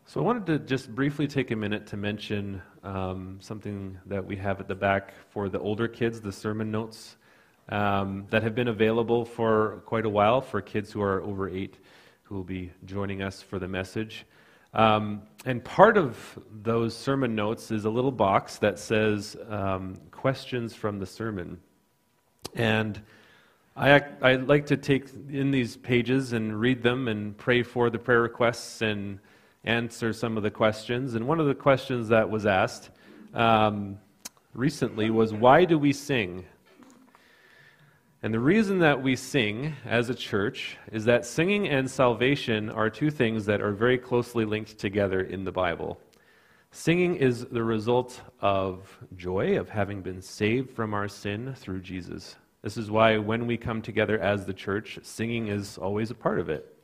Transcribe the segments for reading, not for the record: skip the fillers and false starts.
So I wanted to just briefly take a minute to mention something that we have at the back for the older kids, the sermon notes that have been available for quite a while for kids who are over 8 who will be joining us for the message. And part of those sermon notes is a little box that says questions from the sermon. And I like to take in these pages and read them and pray for the prayer requests and answer some of the questions. And one of the questions that was asked recently was, why do we sing? And the reason that we sing as a church is that singing and salvation are two things that are very closely linked together in the Bible. Singing is the result of joy, of having been saved from our sin through Jesus. This is why when we come together as the church, singing is always a part of it.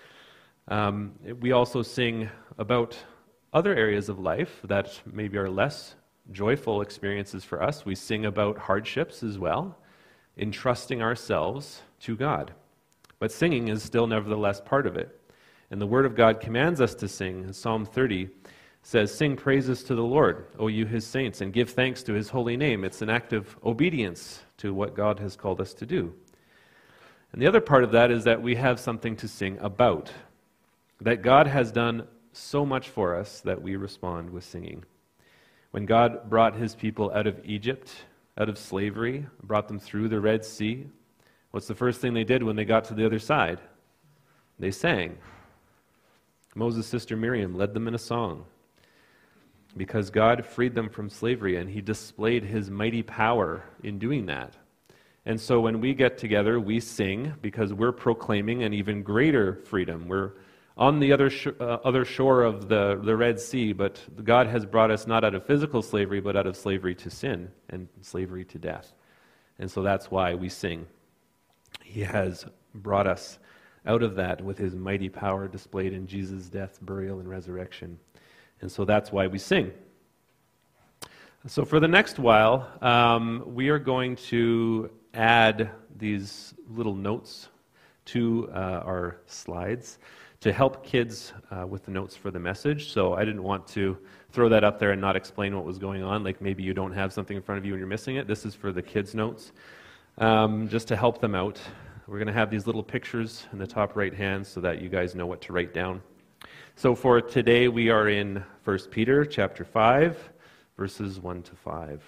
We also sing about other areas of life that maybe are less joyful experiences for us. We sing about hardships as well, entrusting ourselves to God. But singing is still nevertheless part of it. And the Word of God commands us to sing. Psalm 30 says, "Sing praises to the Lord, O you his saints, and give thanks to his holy name." It's an act of obedience to what God has called us to do. And the other part of that is that we have something to sing about. That God has done so much for us that we respond with singing. When God brought his people out of Egypt, out of slavery, brought them through the Red Sea, what's the first thing they did when they got to the other side? They sang. Moses' sister Miriam led them in a song because God freed them from slavery and he displayed his mighty power in doing that. And so when we get together, we sing because we're proclaiming an even greater freedom. We're on the other shore of the Red Sea, but God has brought us not out of physical slavery, but out of slavery to sin and slavery to death. And so that's why we sing. He has brought us out of that with his mighty power displayed in Jesus' death, burial, and resurrection. And so that's why we sing. So for the next while, we are going to add these little notes to our slides to help kids with the notes for the message. So I didn't want to throw that up there and not explain what was going on, like maybe you don't have something in front of you and you're missing it. This is for the kids' notes, just to help them out. We're going to have these little pictures in the top right hand so that you guys know what to write down. So for today, we are in 1 Peter chapter 5, verses 1 to 5.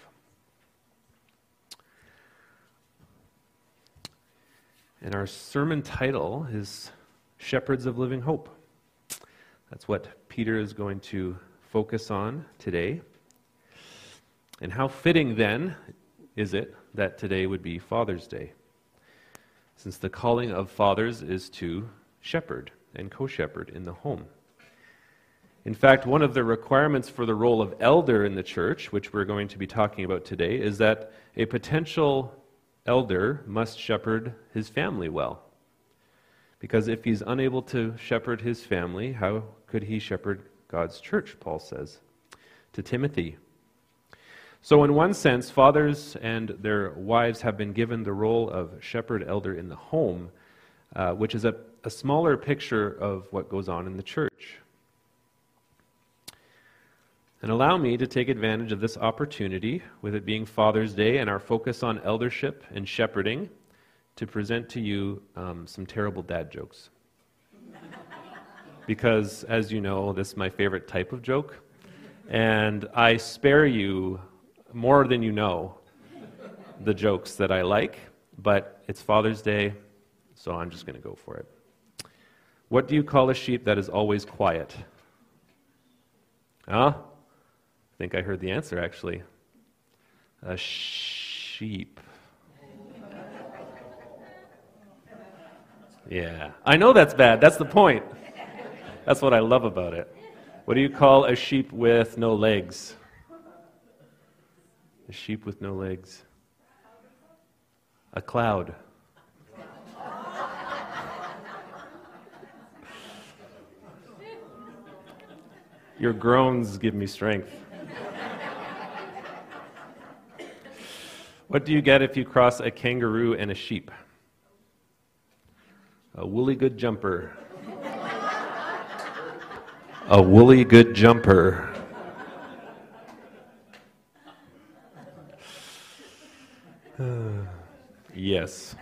And our sermon title is Shepherds of Living Hope. That's what Peter is going to focus on today. And how fitting then is it that today would be Father's Day, since the calling of fathers is to shepherd and co-shepherd in the home. In fact, one of the requirements for the role of elder in the church, which we're going to be talking about today, is that a potential elder must shepherd his family well. Because if he's unable to shepherd his family, how could he shepherd God's church, Paul says to Timothy. So in one sense, fathers and their wives have been given the role of shepherd elder in the home, which is a smaller picture of what goes on in the church. And allow me to take advantage of this opportunity, with it being Father's Day and our focus on eldership and shepherding, to present to you some terrible dad jokes. Because, as you know, this is my favorite type of joke, and I spare you more than you know the jokes that I like, but it's Father's Day, so I'm just going to go for it. What do you call a sheep that is always quiet? I think I heard the answer, actually. A sheep. Yeah, I know that's bad. That's the point. That's what I love about it. What do you call a sheep with no legs? A sheep with no legs. A cloud. Your groans give me strength. What do you get if you cross a kangaroo and a sheep? A woolly good jumper. A woolly good jumper. Yes.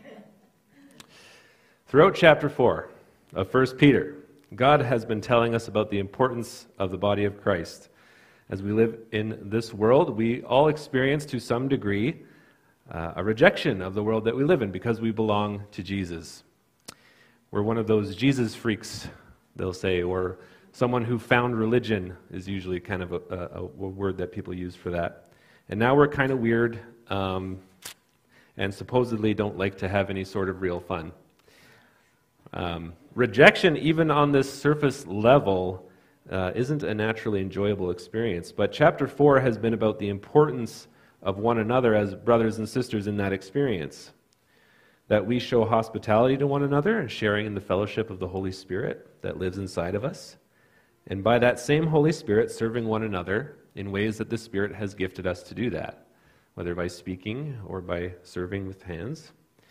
Throughout chapter 4 of 1 Peter, God has been telling us about the importance of the body of Christ. As we live in this world, we all experience to some degree a rejection of the world that we live in because we belong to Jesus. We're one of those Jesus freaks, they'll say, or someone who found religion is usually kind of a word that people use for that. And now we're kind of weird and supposedly don't like to have any sort of real fun. Rejection, even on this surface level, isn't a naturally enjoyable experience. But chapter 4 has been about the importance of one another as brothers and sisters in that experience. That we show hospitality to one another and sharing in the fellowship of the Holy Spirit that lives inside of us. And by that same Holy Spirit, serving one another in ways that the Spirit has gifted us to do that, whether by speaking or by serving with hands.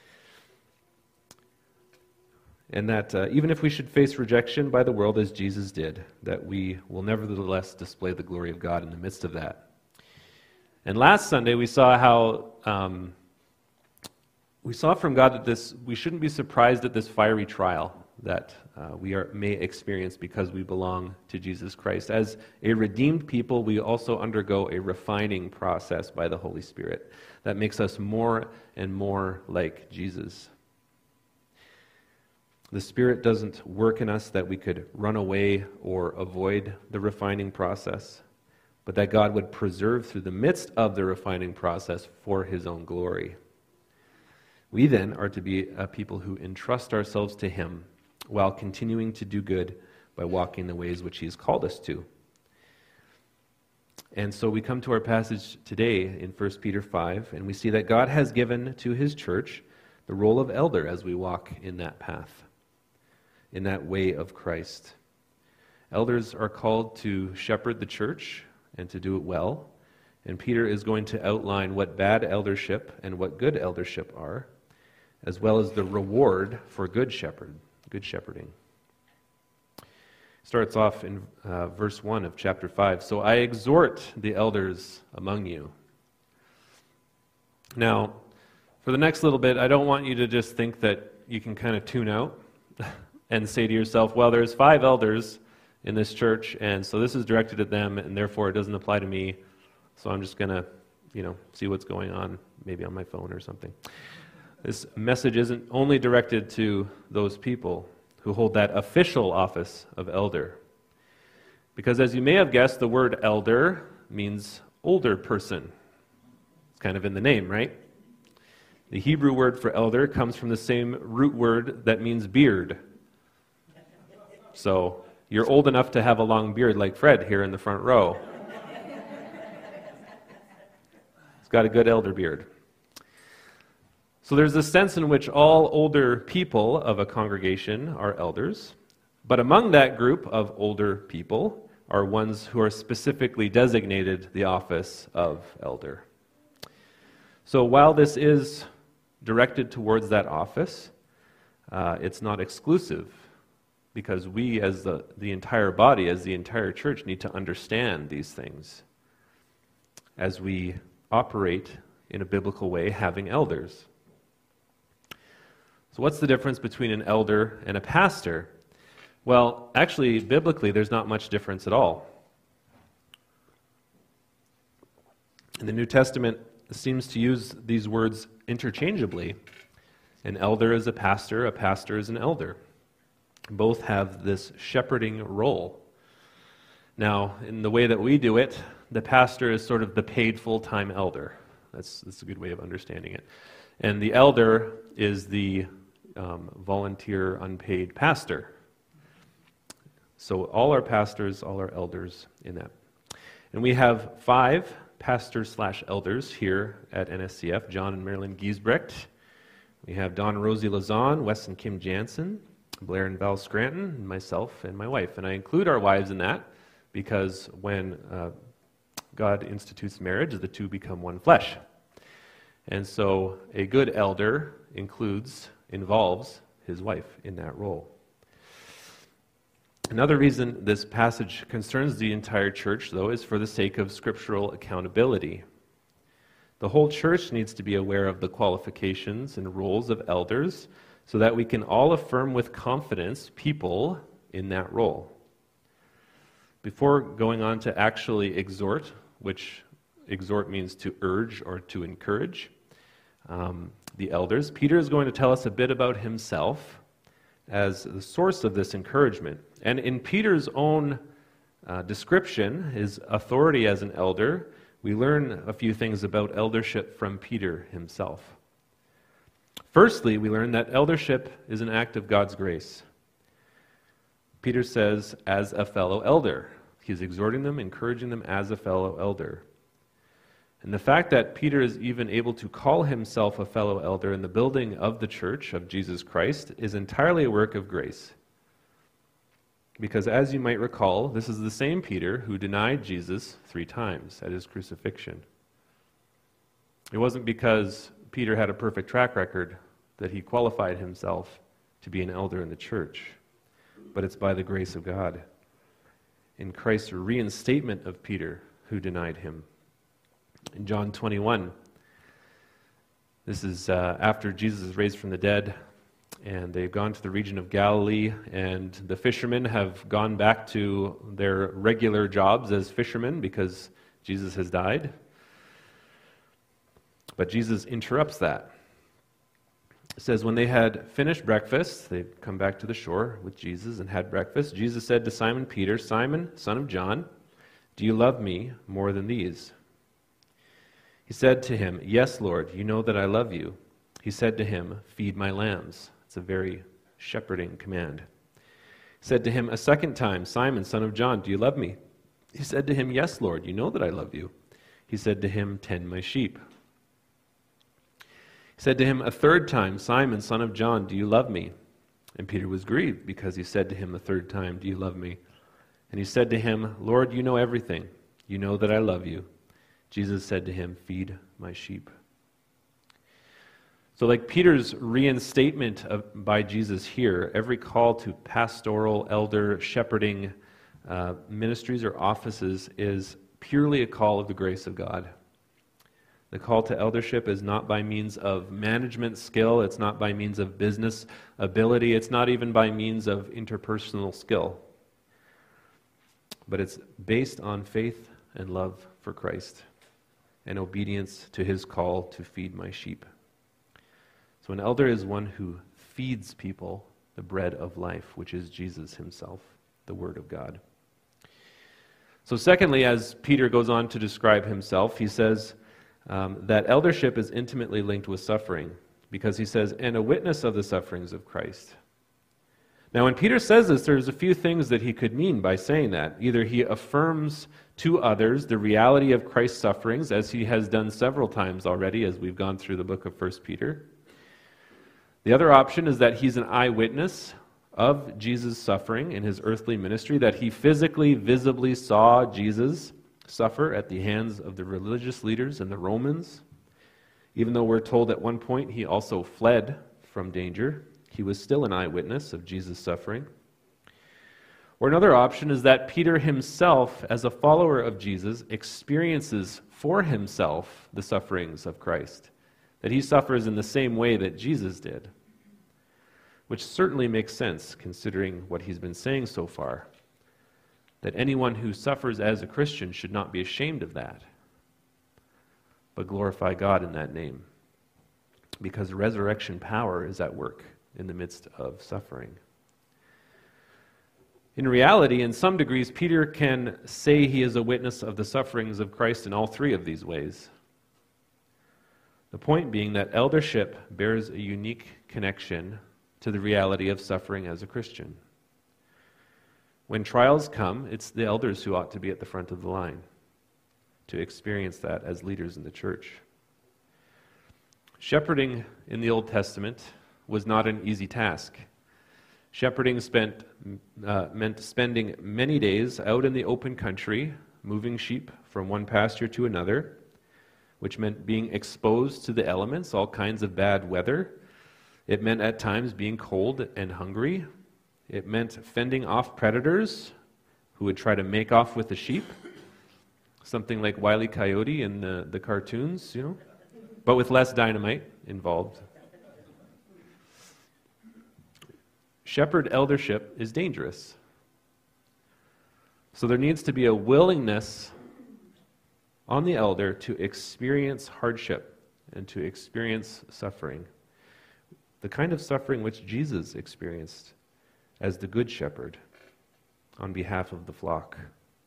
And that even if we should face rejection by the world as Jesus did, that we will nevertheless display the glory of God in the midst of that. And last Sunday we saw how we saw from God that we shouldn't be surprised at this fiery trial that we may experience because we belong to Jesus Christ. As a redeemed people, we also undergo a refining process by the Holy Spirit that makes us more and more like Jesus. The Spirit doesn't work in us that we could run away or avoid the refining process, but that God would preserve through the midst of the refining process for His own glory. We then are to be a people who entrust ourselves to Him while continuing to do good by walking the ways which He has called us to. And so we come to our passage today in 1 Peter 5, and we see that God has given to His church the role of elder as we walk in that path, in that way of Christ. Elders are called to shepherd the church and to do it well. And Peter is going to outline what bad eldership and what good eldership are, as well as the reward for good shepherding. Starts off in verse 1 of chapter 5. So I exhort the elders among you. Now, for the next little bit, I don't want you to just think that you can kind of tune out and say to yourself, well, there's 5 elders in this church, and so this is directed at them, and therefore it doesn't apply to me, so I'm just going to, see what's going on, maybe on my phone or something. This message isn't only directed to those people who hold that official office of elder. Because as you may have guessed, the word elder means older person. It's kind of in the name, right? The Hebrew word for elder comes from the same root word that means beard. So you're old enough to have a long beard like Fred here in the front row. He's got a good elder beard. So there's a sense in which all older people of a congregation are elders, but among that group of older people are ones who are specifically designated the office of elder. So while this is directed towards that office, it's not exclusive, because we as the entire body, as the entire church, need to understand these things as we operate in a biblical way, having elders. So what's the difference between an elder and a pastor? Well, actually, biblically, there's not much difference at all. And the New Testament seems to use these words interchangeably. An elder is a pastor is an elder. Both have this shepherding role. Now, in the way that we do it, the pastor is sort of the paid full-time elder. That's a good way of understanding it. And the elder is the volunteer unpaid pastor. So all our pastors, all our elders in that. And we have 5 pastors/elders here at NSCF, John and Marilyn Giesbrecht. We have Don and Rosie Lazan, Wes and Kim Jansen, Blair and Val Scranton, and myself and my wife. And I include our wives in that because when God institutes marriage, the two become one flesh. And so a good elder involves his wife in that role. Another reason this passage concerns the entire church, though, is for the sake of scriptural accountability. The whole church needs to be aware of the qualifications and roles of elders so that we can all affirm with confidence people in that role. Before going on to actually exhort, which exhort means to urge or to encourage the elders, Peter is going to tell us a bit about himself as the source of this encouragement. And in Peter's own description, his authority as an elder, we learn a few things about eldership from Peter himself. Firstly, we learn that eldership is an act of God's grace. Peter says, as a fellow elder. He's exhorting them, encouraging them as a fellow elder. And the fact that Peter is even able to call himself a fellow elder in the building of the church of Jesus Christ is entirely a work of grace. Because as you might recall, this is the same Peter who denied Jesus 3 times at his crucifixion. It wasn't because Peter had a perfect track record that he qualified himself to be an elder in the church, but it's by the grace of God. In Christ's reinstatement of Peter who denied him. In John 21, this is after Jesus is raised from the dead, and they've gone to the region of Galilee, and the fishermen have gone back to their regular jobs as fishermen because Jesus has died. But Jesus interrupts that. It says, when they had finished breakfast, they'd come back to the shore with Jesus and had breakfast. Jesus said to Simon Peter, Simon, son of John, do you love me more than these? He said to him, yes, Lord, you know that I love you. He said to him, feed my lambs. It's a very shepherding command. He said to him a second time, Simon, son of John, do you love me? He said to him, yes, Lord, you know that I love you. He said to him, tend my sheep. He said to him a third time, Simon, son of John, do you love me? And Peter was grieved because he said to him the third time, do you love me? And he said to him, Lord, you know everything. You know that I love you. Jesus said to him, feed my sheep. So like Peter's reinstatement by Jesus here, every call to pastoral, elder, shepherding ministries or offices is purely a call of the grace of God. The call to eldership is not by means of management skill, it's not by means of business ability, it's not even by means of interpersonal skill. But it's based on faith and love for Christ and obedience to his call to feed my sheep. So an elder is one who feeds people the bread of life, which is Jesus himself, the Word of God. So secondly, as Peter goes on to describe himself, he says that eldership is intimately linked with suffering, because he says, and a witness of the sufferings of Christ. Now when Peter says this, there's a few things that he could mean by saying that. Either he affirms to others the reality of Christ's sufferings, as he has done several times already as we've gone through the book of 1 Peter. The other option is that he's an eyewitness of Jesus' suffering in his earthly ministry, that he physically, visibly saw Jesus suffer at the hands of the religious leaders and the Romans. Even though we're told at one point he also fled from danger, he was still an eyewitness of Jesus' suffering. Or another option is that Peter himself, as a follower of Jesus, experiences for himself the sufferings of Christ, that he suffers in the same way that Jesus did, which certainly makes sense considering what he's been saying so far, that anyone who suffers as a Christian should not be ashamed of that, but glorify God in that name, because resurrection power is at work in the midst of suffering. In reality, in some degrees, Peter can say he is a witness of the sufferings of Christ in all three of these ways. The point being that eldership bears a unique connection to the reality of suffering as a Christian. When trials come, it's the elders who ought to be at the front of the line to experience that as leaders in the church. Shepherding in the Old Testament was not an easy task. Shepherding meant spending many days out in the open country, moving sheep from one pasture to another, which meant being exposed to the elements, all kinds of bad weather. It meant at times being cold and hungry. It meant fending off predators who would try to make off with the sheep. Something like Wile E. Coyote in the cartoons, but with less dynamite involved. Shepherd eldership is dangerous. So there needs to be a willingness on the elder to experience hardship and to experience suffering. The kind of suffering which Jesus experienced as the Good Shepherd on behalf of the flock.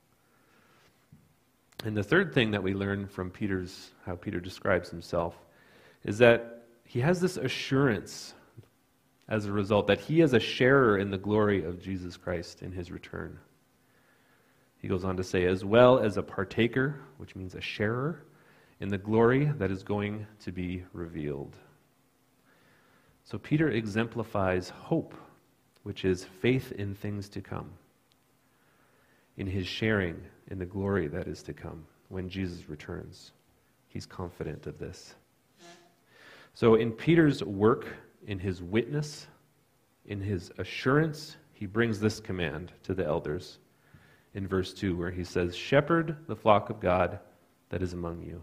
And the third thing that we learn from how Peter describes himself is that he has this assurance as a result that he is a sharer in the glory of Jesus Christ in his return. He goes on to say, as well as a partaker, which means a sharer, in the glory that is going to be revealed. So Peter exemplifies hope, which is faith in things to come, in his sharing in the glory that is to come when Jesus returns. He's confident of this. So in Peter's work, in his witness, in his assurance, he brings this command to the elders in verse 2, where he says, "Shepherd the flock of God that is among you."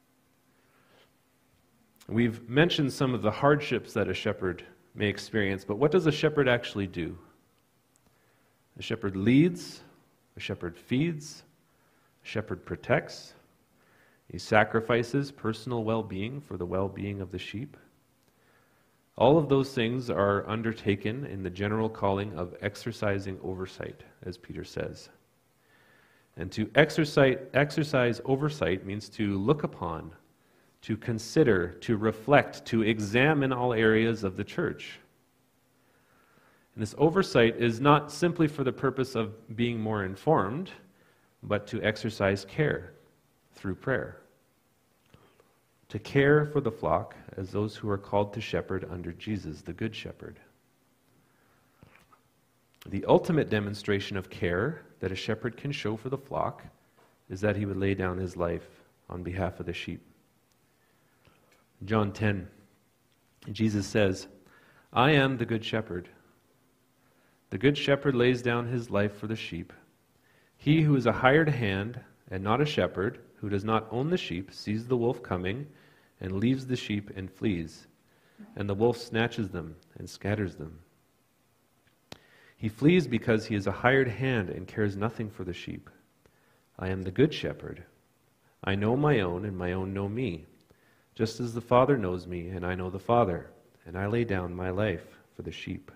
We've mentioned some of the hardships that a shepherd may experience, but what does a shepherd actually do? A shepherd leads, a shepherd feeds, a shepherd protects, he sacrifices personal well-being for the well-being of the sheep. All of those things are undertaken in the general calling of exercising oversight, as Peter says. And to exercise oversight means to look upon, to consider, to reflect, to examine all areas of the church. And this oversight is not simply for the purpose of being more informed, but to exercise care through prayer. To care for the flock as those who are called to shepherd under Jesus, the Good Shepherd. The ultimate demonstration of care that a shepherd can show for the flock is that he would lay down his life on behalf of the sheep. John 10, Jesus says, "I am the good shepherd. The good shepherd lays down his life for the sheep. He who is a hired hand and not a shepherd, who does not own the sheep, sees the wolf coming and leaves the sheep and flees, and the wolf snatches them and scatters them. He flees because he is a hired hand and cares nothing for the sheep. I am the good shepherd. I know my own, and my own know me, just as the Father knows me, and I know the Father, and I lay down my life for the sheep."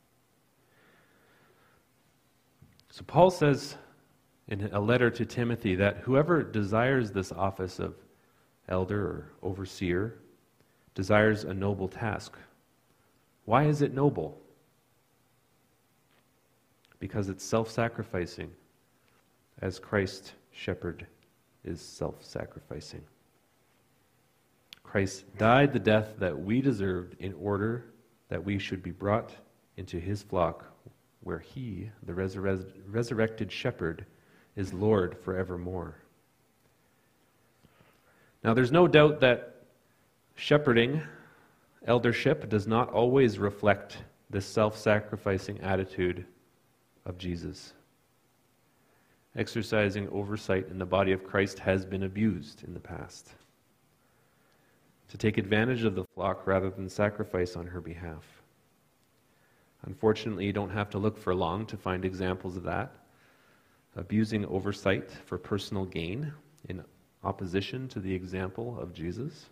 So Paul says in a letter to Timothy that whoever desires this office of elder or overseer desires a noble task. Why is it noble? Because it's self-sacrificing, as Christ shepherd is self-sacrificing. Christ died the death that we deserved in order that we should be brought into his flock, where he, the resurrected shepherd, is Lord forevermore. Now, there's no doubt that shepherding, eldership, does not always reflect this self-sacrificing attitude of Jesus. Exercising oversight in the body of Christ has been abused in the past, to take advantage of the flock rather than sacrifice on her behalf. Unfortunately, you don't have to look for long to find examples of that. Abusing oversight for personal gain in opposition to the example of Jesus.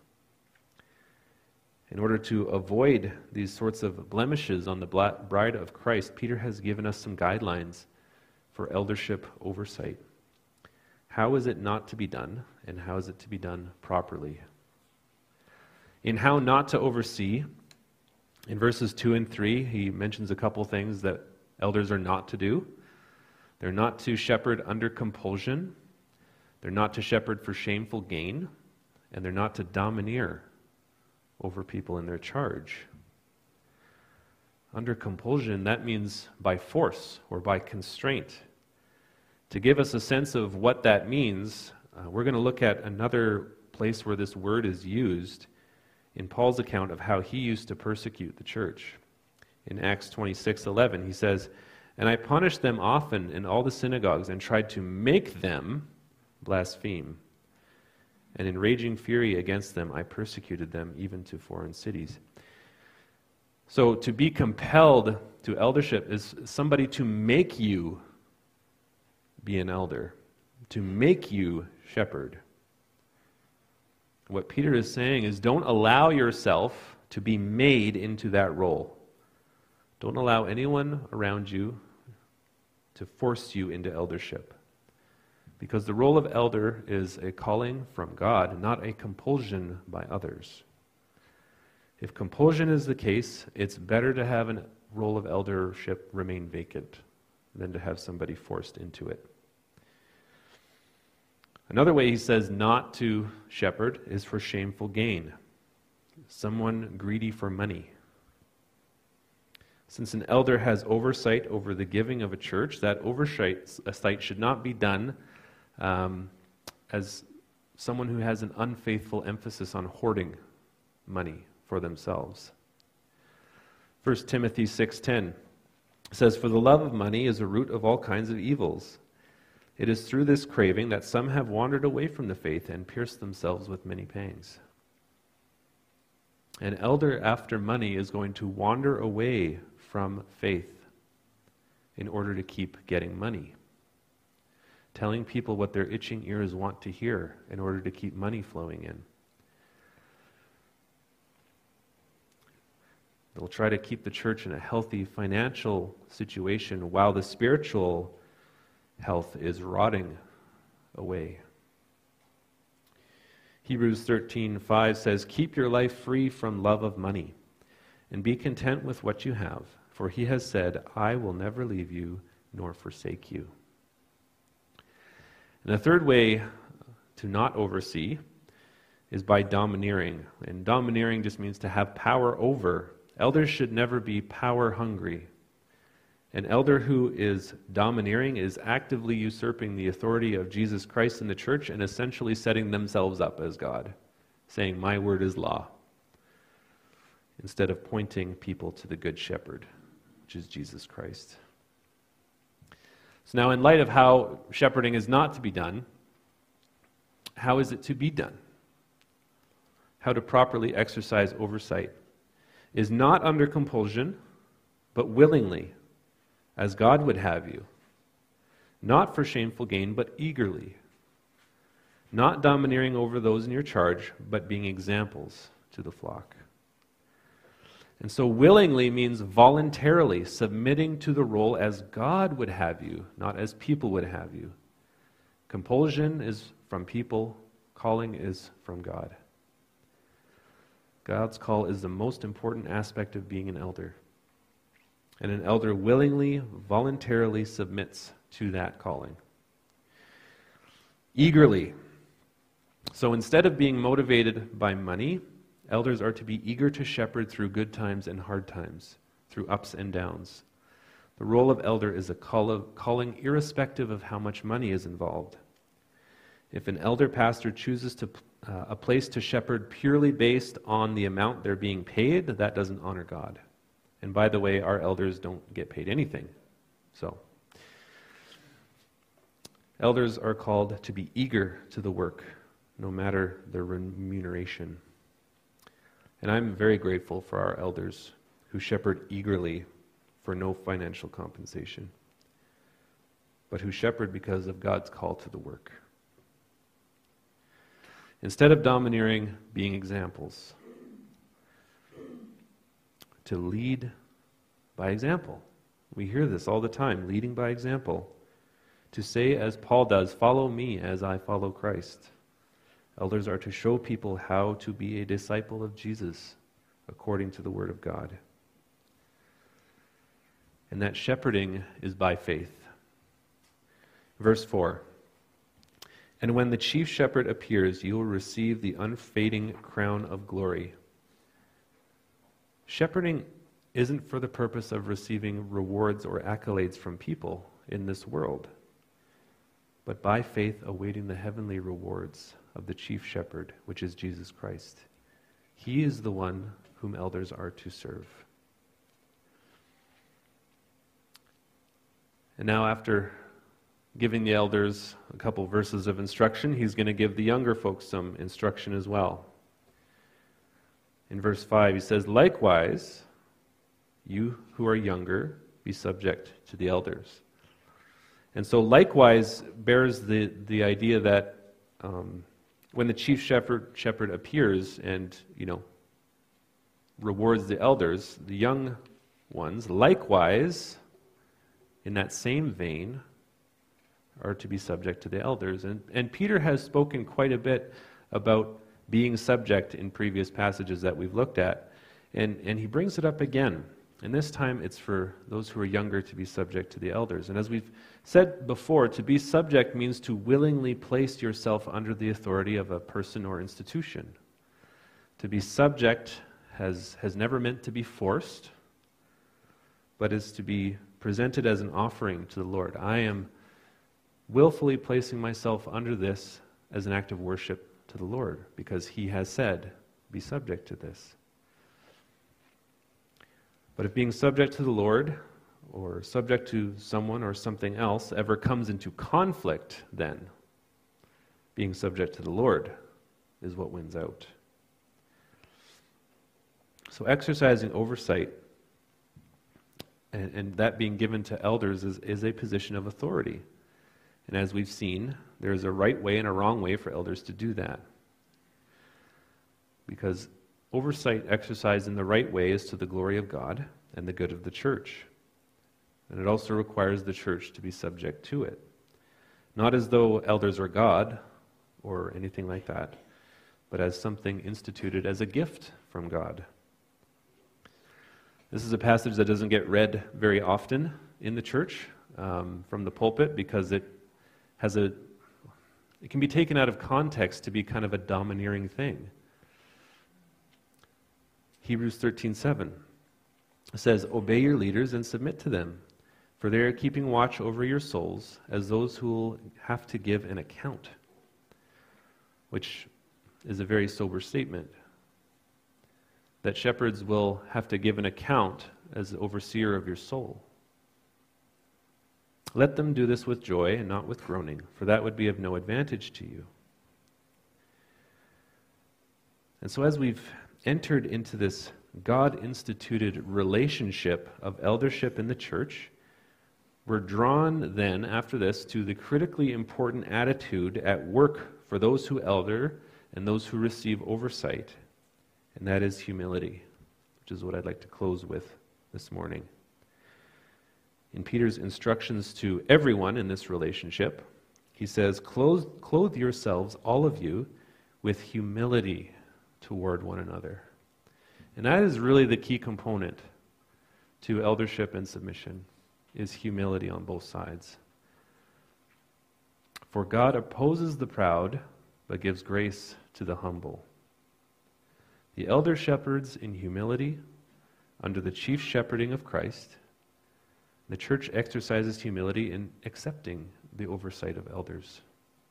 In order to avoid these sorts of blemishes on the bride of Christ, Peter has given us some guidelines for eldership oversight. How is it not to be done, and how is it to be done properly? In how not to oversee, in verses 2 and 3, he mentions a couple things that elders are not to do. They're not to shepherd under compulsion, they're not to shepherd for shameful gain, and they're not to domineer over people in their charge. Under compulsion, that means by force or by constraint. To give us a sense of what that means, we're going to look at another place where this word is used in Paul's account of how he used to persecute the church. In Acts 26:11, he says, "And I punished them often in all the synagogues and tried to make them blaspheme. And in raging fury against them, I persecuted them even to foreign cities." So to be compelled to eldership is somebody to make you be an elder, to make you shepherd. What Peter is saying is, don't allow yourself to be made into that role. Don't allow anyone around you to force you into eldership. Because the role of elder is a calling from God, not a compulsion by others. If compulsion is the case, it's better to have a role of eldership remain vacant than to have somebody forced into it. Another way he says not to shepherd is for shameful gain. Someone greedy for money. Since an elder has oversight over the giving of a church, that oversight should not be done as someone who has an unfaithful emphasis on hoarding money for themselves. 1 Timothy 6:10 says, "For the love of money is a root of all kinds of evils. It is through this craving that some have wandered away from the faith and pierced themselves with many pangs." An elder after money is going to wander away from faith in order to keep getting money, telling people what their itching ears want to hear in order to keep money flowing in. They'll try to keep the church in a healthy financial situation while the spiritual health is rotting away. Hebrews 13:5 says, "Keep your life free from love of money, and be content with what you have, for he has said, 'I will never leave you nor forsake you.'" And a third way to not oversee is by domineering. And domineering just means to have power over. Elders should never be power hungry. An elder who is domineering is actively usurping the authority of Jesus Christ in the church and essentially setting themselves up as God, saying, "My word is law," instead of pointing people to the good shepherd, which is Jesus Christ. So now, in light of how shepherding is not to be done, how is it to be done? How to properly exercise oversight is not under compulsion, but willingly, as God would have you. Not for shameful gain, but eagerly. Not domineering over those in your charge, but being examples to the flock. And so willingly means voluntarily submitting to the role as God would have you, not as people would have you. Compulsion is from people, calling is from God. God's call is the most important aspect of being an elder. And an elder willingly, voluntarily submits to that calling. Eagerly. So instead of being motivated by money, elders are to be eager to shepherd through good times and hard times, through ups and downs. The role of elder is a calling irrespective of how much money is involved. If an elder pastor chooses a place to shepherd purely based on the amount they're being paid, that doesn't honor God. And by the way, our elders don't get paid anything. So, elders are called to be eager to the work, no matter the remuneration. And I'm very grateful for our elders who shepherd eagerly for no financial compensation, but who shepherd because of God's call to the work. Instead of domineering, being examples. To lead by example. We hear this all the time, leading by example. To say as Paul does, "Follow me as I follow Christ." Elders are to show people how to be a disciple of Jesus according to the Word of God. And that shepherding is by faith. Verse 4. "And when the chief shepherd appears, you will receive the unfading crown of glory." Shepherding isn't for the purpose of receiving rewards or accolades from people in this world, but by faith awaiting the heavenly rewards of the chief shepherd, which is Jesus Christ. He is the one whom elders are to serve. And now after giving the elders a couple verses of instruction, he's going to give the younger folks some instruction as well. In verse 5, he says, "Likewise, you who are younger, be subject to the elders." And so likewise bears the idea that when the chief shepherd appears and, rewards the elders, the young ones, likewise, in that same vein, are to be subject to the elders. And Peter has spoken quite a bit about being subject in previous passages that we've looked at. And he brings it up again. And this time it's for those who are younger to be subject to the elders. And as we've said before, to be subject means to willingly place yourself under the authority of a person or institution. To be subject has never meant to be forced, but is to be presented as an offering to the Lord. I am willfully placing myself under this as an act of worship to the Lord, because he has said, be subject to this. But if being subject to the Lord, or subject to someone or something else, ever comes into conflict, then being subject to the Lord is what wins out. So exercising oversight, and that being given to elders, is a position of authority. And as we've seen, there is a right way and a wrong way for elders to do that. Because oversight exercised in the right way is to the glory of God and the good of the church. And it also requires the church to be subject to it. Not as though elders are God or anything like that, but as something instituted as a gift from God. This is a passage that doesn't get read very often in the church from the pulpit, because it can be taken out of context to be kind of a domineering thing. Hebrews 13:7 says, "Obey your leaders and submit to them, for they are keeping watch over your souls as those who will have to give an account," which is a very sober statement. That shepherds will have to give an account as the overseer of your soul. "Let them do this with joy and not with groaning, for that would be of no advantage to you." And so as we've entered into this God-instituted relationship of eldership in the church, we're drawn then, after this, to the critically important attitude at work for those who elder and those who receive oversight, and that is humility, which is what I'd like to close with this morning. In Peter's instructions to everyone in this relationship, he says, "Clothe yourselves, all of you, with humility toward one another." And that is really the key component to eldership and submission, is humility on both sides. "For God opposes the proud, but gives grace to the humble." The elder shepherds in humility, under the chief shepherding of Christ. The church exercises humility in accepting the oversight of elders.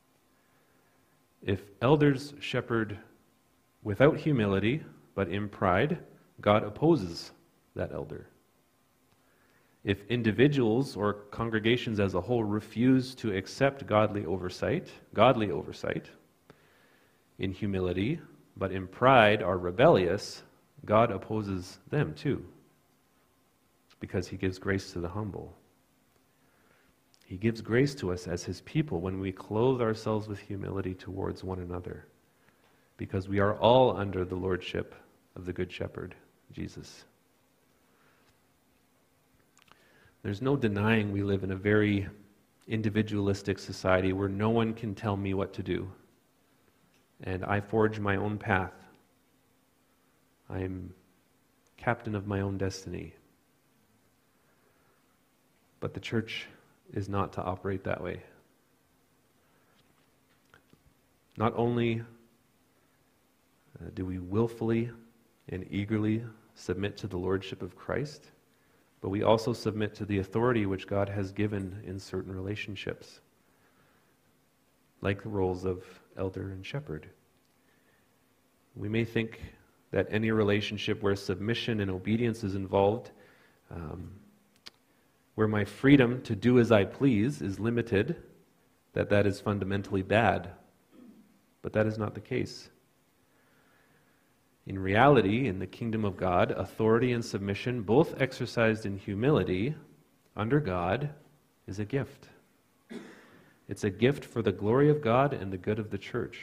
If elders shepherd without humility, but in pride, God opposes that elder. If individuals or congregations as a whole refuse to accept godly oversight, in humility, but in pride are rebellious, God opposes them too, because he gives grace to the humble. He gives grace to us as his people when we clothe ourselves with humility towards one another, because we are all under the lordship of the Good Shepherd, Jesus. There's no denying we live in a very individualistic society where no one can tell me what to do, and I forge my own path. I'm captain of my own destiny. But the church is not to operate that way. Not only do we willfully and eagerly submit to the lordship of Christ, but we also submit to the authority which God has given in certain relationships, like the roles of elder and shepherd. We may think that any relationship where submission and obedience is involved where my freedom to do as I please is limited, that is fundamentally bad. But that is not the case. In reality, in the kingdom of God, authority and submission, both exercised in humility under God, is a gift. It's a gift for the glory of God and the good of the church.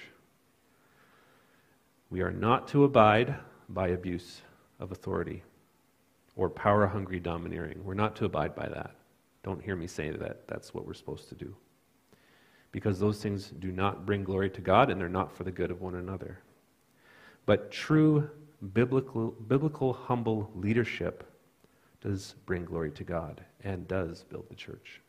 We are not to abide by abuse of authority or power-hungry domineering. We're not to abide by that. Don't hear me say that that's what we're supposed to do. Because those things do not bring glory to God and they're not for the good of one another. But true biblical humble leadership does bring glory to God and does build the church.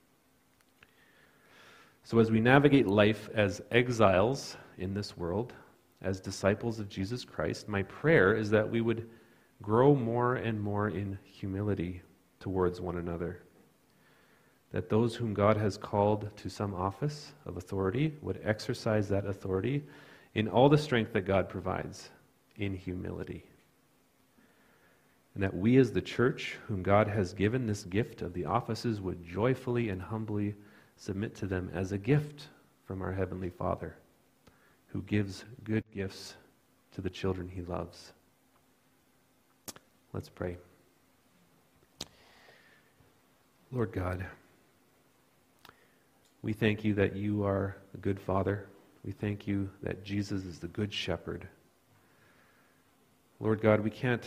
So as we navigate life as exiles in this world, as disciples of Jesus Christ, my prayer is that we would grow more and more in humility towards one another. That those whom God has called to some office of authority would exercise that authority in all the strength that God provides, in humility. And that we as the church, whom God has given this gift of the offices, would joyfully and humbly submit to them as a gift from our Heavenly Father, who gives good gifts to the children He loves. Let's pray. Lord God, we thank You that You are a good Father. We thank You that Jesus is the good shepherd. Lord God, we can't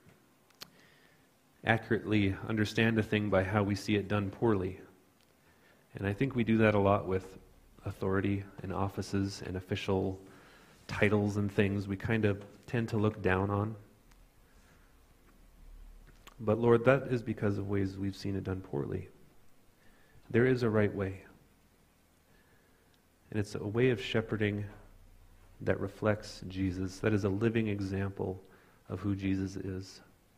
accurately understand a thing by how we see it done poorly. And I think we do that a lot with authority and offices and official titles and things we kind of tend to look down on. But Lord, that is because of ways we've seen it done poorly. There is a right way. And it's a way of shepherding that reflects Jesus, that is a living example of who Jesus is.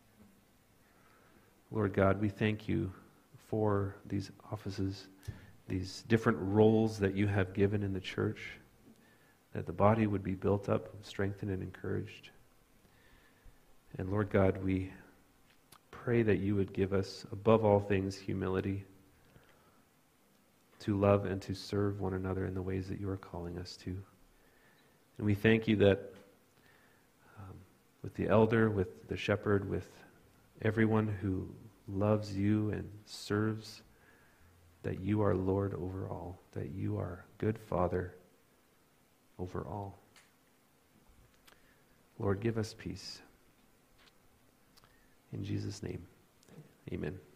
Lord God, we thank You for these offices, these different roles that You have given in the church, that the body would be built up, strengthened, and encouraged. And Lord God, we pray that You would give us, above all things, humility to love and to serve one another in the ways that You are calling us to. And we thank You that with the elder, with the shepherd, with everyone who loves You and serves, that You are Lord over all, that You are good Father over all. Lord, give us peace. In Jesus' name, amen.